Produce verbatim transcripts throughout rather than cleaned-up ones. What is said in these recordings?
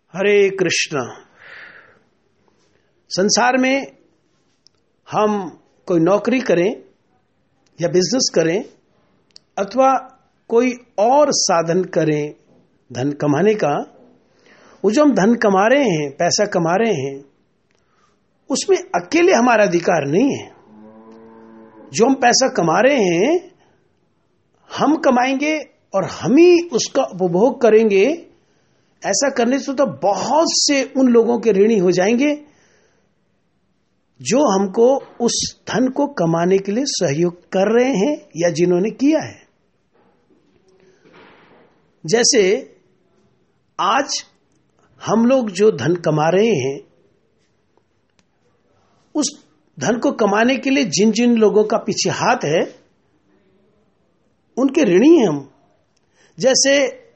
हरे कृष्ण। संसार में हम कोई नौकरी करें या बिजनेस करें अथवा कोई और साधन करें धन कमाने का, वो जो हम धन कमा रहे हैं, पैसा कमा रहे हैं, उसमें अकेले हमारा अधिकार नहीं है। जो हम पैसा कमा रहे हैं हम कमाएंगे और हम ही उसका उपभोग करेंगे। ऐसा करने से तो बहुत से उन लोगों के ऋणी हो जाएंगे जो हमको उस धन को कमाने के लिए सहयोग कर रहे हैं या जिन्होंने किया है। जैसे आज हम लोग जो धन कमा रहे हैं, उस धन को कमाने के लिए जिन जिन लोगों का पीछे हाथ है उनके ऋणी हैं हम। जैसे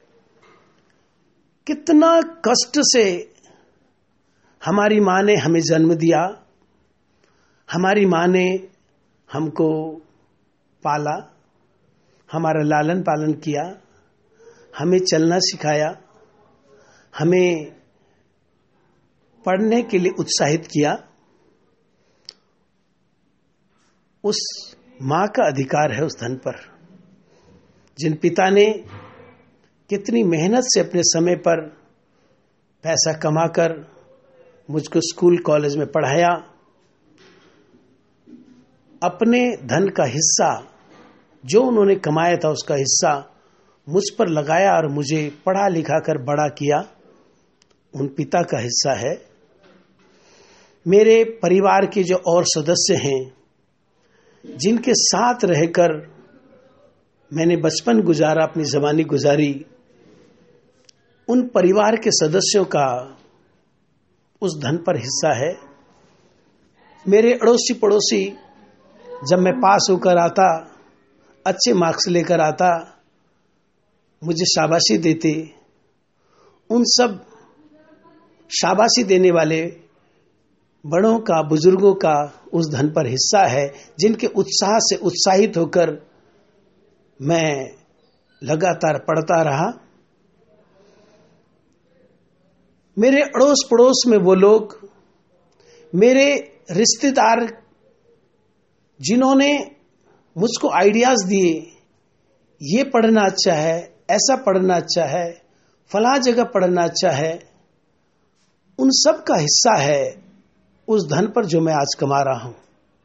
कितना कष्ट से हमारी मां ने हमें जन्म दिया, हमारी मां ने हमको पाला, हमारा लालन पालन किया, हमें चलना सिखाया, हमें पढ़ने के लिए उत्साहित किया। उस मां का अधिकार है उस धन पर। जिन पिता ने कितनी मेहनत से अपने समय पर पैसा कमाकर मुझको स्कूल कॉलेज में पढ़ाया, अपने धन का हिस्सा जो उन्होंने कमाया था उसका हिस्सा मुझ पर लगाया और मुझे पढ़ा लिखा कर बड़ा किया, उन पिता का हिस्सा है। मेरे परिवार के जो और सदस्य हैं, जिनके साथ रहकर मैंने बचपन गुजारा, अपनी जवानी गुजारी, उन परिवार के सदस्यों का उस धन पर हिस्सा है। मेरे अड़ोसी पड़ोसी जब मैं पास होकर आता, अच्छे मार्क्स लेकर आता, मुझे शाबाशी देते। उन सब शाबाशी देने वाले बड़ों का, बुजुर्गों का उस धन पर हिस्सा है, जिनके उत्साह से उत्साहित होकर मैं लगातार पढ़ता रहा। मेरे अड़ोस पड़ोस में वो लोग, मेरे रिश्तेदार, जिन्होंने मुझको आइडियाज दिए, ये पढ़ना अच्छा है, ऐसा पढ़ना अच्छा है, फलां जगह पढ़ना अच्छा है, उन सब का हिस्सा है उस धन पर जो मैं आज कमा रहा हूं।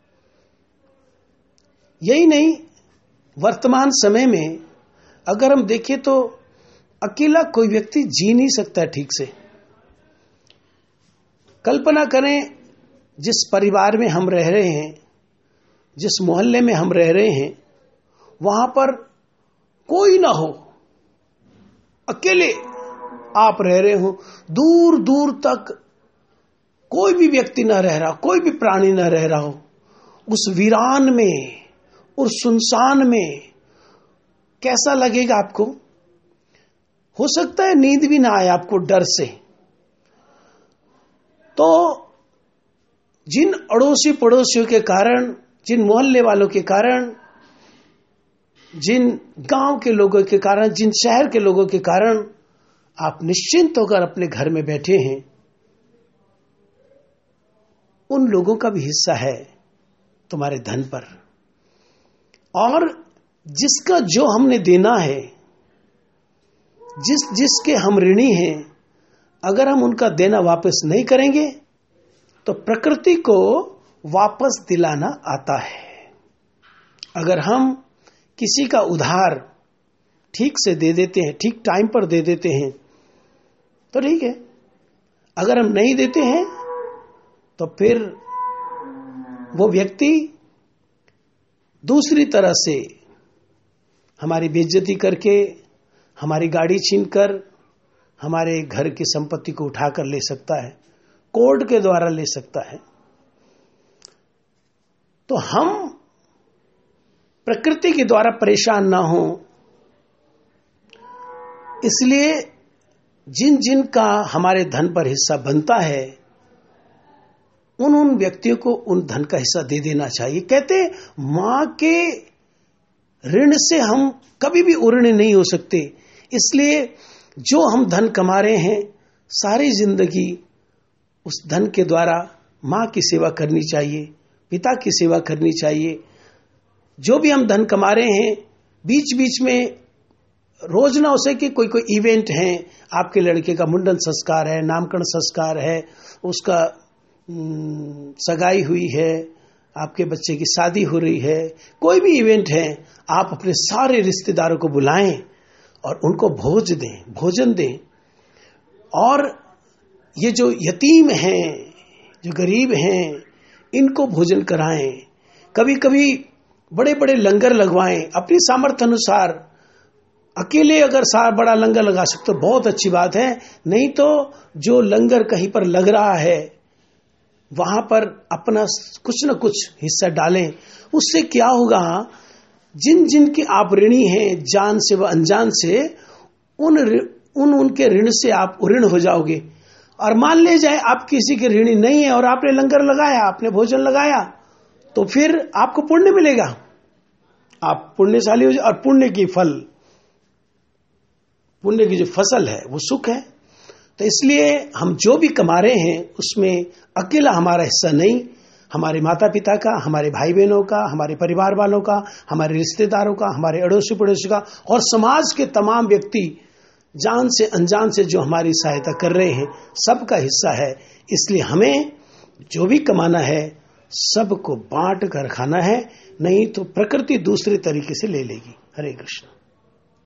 यही नहीं, वर्तमान समय में अगर हम देखें तो अकेला कोई व्यक्ति जी नहीं सकता ठीक से। कल्पना करें, जिस परिवार में हम रह रहे हैं, जिस मोहल्ले में हम रह रहे हैं, वहां पर कोई ना हो, अकेले आप रह रहे हो, दूर दूर तक कोई भी व्यक्ति न रह रहा, कोई भी प्राणी न रह रहा हो, उस वीरान में और सुनसान में कैसा लगेगा आपको? हो सकता है नींद भी ना आए आपको डर से। तो जिन अड़ोसी पड़ोसियों के कारण, जिन मोहल्ले वालों के कारण, जिन गांव के लोगों के कारण, जिन शहर के लोगों के कारण आप निश्चिंत होकर अपने घर में बैठे हैं, उन लोगों का भी हिस्सा है तुम्हारे धन पर। और जिसका जो हमने देना है, जिस जिसके हम ऋणी हैं, अगर हम उनका देना वापस नहीं करेंगे तो प्रकृति को वापस दिलाना आता है। अगर हम किसी का उधार ठीक से दे देते हैं, ठीक टाइम पर दे देते हैं तो ठीक है। अगर हम नहीं देते हैं तो फिर वो व्यक्ति दूसरी तरह से हमारी बेइज्जती करके, हमारी गाड़ी छीनकर हमारे घर की संपत्ति को उठाकर ले सकता है, कोर्ट के द्वारा ले सकता है। तो हम प्रकृति के द्वारा परेशान ना हो, इसलिए जिन जिन का हमारे धन पर हिस्सा बनता है, उन उन व्यक्तियों को उन धन का हिस्सा दे देना चाहिए। कहते मां के ऋण से हम कभी भी उऋण नहीं हो सकते। इसलिए जो हम धन कमा रहे हैं, सारी जिंदगी उस धन के द्वारा माँ की सेवा करनी चाहिए, पिता की सेवा करनी चाहिए। जो भी हम धन कमा रहे हैं, बीच बीच में रोज ना हो सके कोई कोई इवेंट है, आपके लड़के का मुंडन संस्कार है, नामकरण संस्कार है, उसका सगाई हुई है, आपके बच्चे की शादी हो रही है, कोई भी इवेंट है, आप अपने सारे रिश्तेदारों को बुलाएं और उनको भोज दें, भोजन दें। और ये जो यतीम हैं, जो गरीब हैं, इनको भोजन कराएं। कभी कभी बड़े बड़े लंगर लगवाएं अपनी सामर्थ्य अनुसार। अकेले अगर सारा बड़ा लंगर लगा सकते तो बहुत अच्छी बात है, नहीं तो जो लंगर कहीं पर लग रहा है वहां पर अपना कुछ न कुछ हिस्सा डालें। उससे क्या होगा, जिन जिन की आप ऋणी हैं, जान से व अनजान से, उन उन उनके ऋण से आप ऋण हो जाओगे। और मान ले जाए आप किसी के ऋणी नहीं है और आपने लंगर लगाया, आपने भोजन लगाया, तो फिर आपको पुण्य मिलेगा, आप पुण्यशाली हो जाए। और पुण्य की फल, पुण्य की जो फसल है वो सुख है। तो इसलिए हम जो भी कमा रहे हैं उसमें अकेला हमारा हिस्सा नहीं, हमारे माता पिता का, हमारे भाई बहनों का, हमारे परिवार वालों का, हमारे रिश्तेदारों का, हमारे अड़ोसी पड़ोसी का और समाज के तमाम व्यक्ति जान से अनजान से जो हमारी सहायता कर रहे हैं, सबका हिस्सा है। इसलिए हमें जो भी कमाना है सबको बांट कर खाना है, नहीं तो प्रकृति दूसरे तरीके से ले लेगी। हरे कृष्ण।